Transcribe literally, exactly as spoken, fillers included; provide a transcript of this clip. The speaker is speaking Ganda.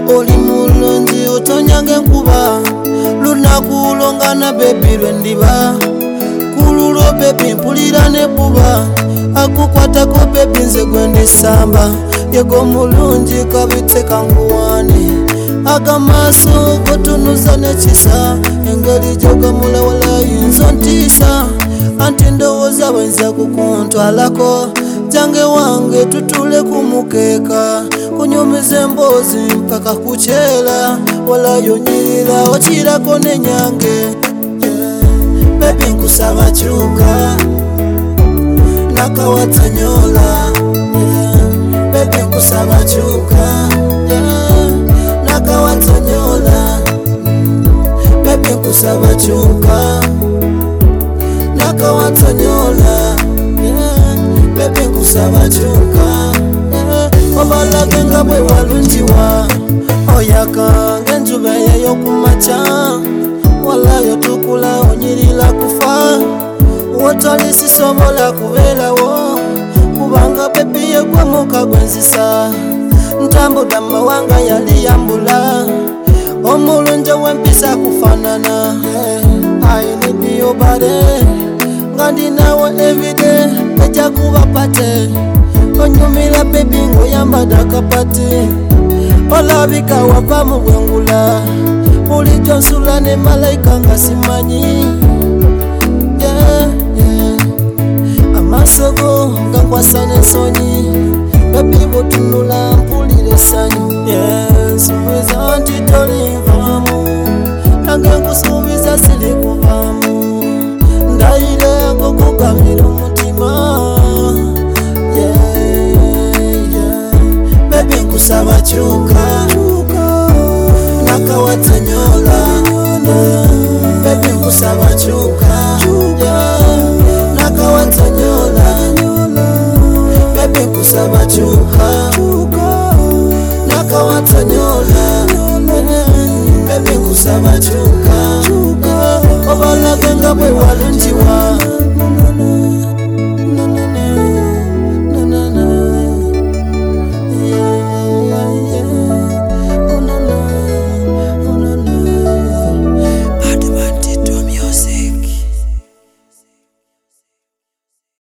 oli mulungi otonyange nkuba lunaku longana bebi lwendiba kululo bebi mpulira ne buba akukwatako bebi nze gwendisamba yego mulungi kabiteka nguwani agamaaso gotunuza nekisa engeri gyogamulawala yinza ntiisa anti ndowooza bwenza kukuntwalako jange wange tutule kumukeeka kunyumiza emboozi mpaka kukyera walayonyirira okirako nenyange bebi nkusaba kyuka nakawatanyola bebi nkusaba kyuka nakawatanyola bebi nkusaba kyuka nakawatanyola bebi nkusaba kyuka obalage nga bwe walungiwa oyakange enjuba eyo kumakya walayo tukula onyirira kufa wotali sisobola kubeerawo kubanga bebi yegwe muka gwenzisa ntambula mawanga yali yambula omulungi wempisa kufanana I need your body nga ndinawo everyday eja kuba pate onyumira bebi ngoyambada kapati olabika wava mu bwengula bulijjo nsula ne malayika nga simanyi yeah, yeah. Amaaso go gakwasa n'ensonyi bebi bwotunula mpulira essanyu nsuubiza nti tolinvaamu nange nkusuubiza siri kuvaamu ndayira ng'okugabira omutima bebi nkusaba kyuka nakawatanyola bebi nkusaba kyuka nakawatanyola bebi nkusaba kyuka nakawatanyola bebi nkusaba kyuka obalage nga bwe walungiwa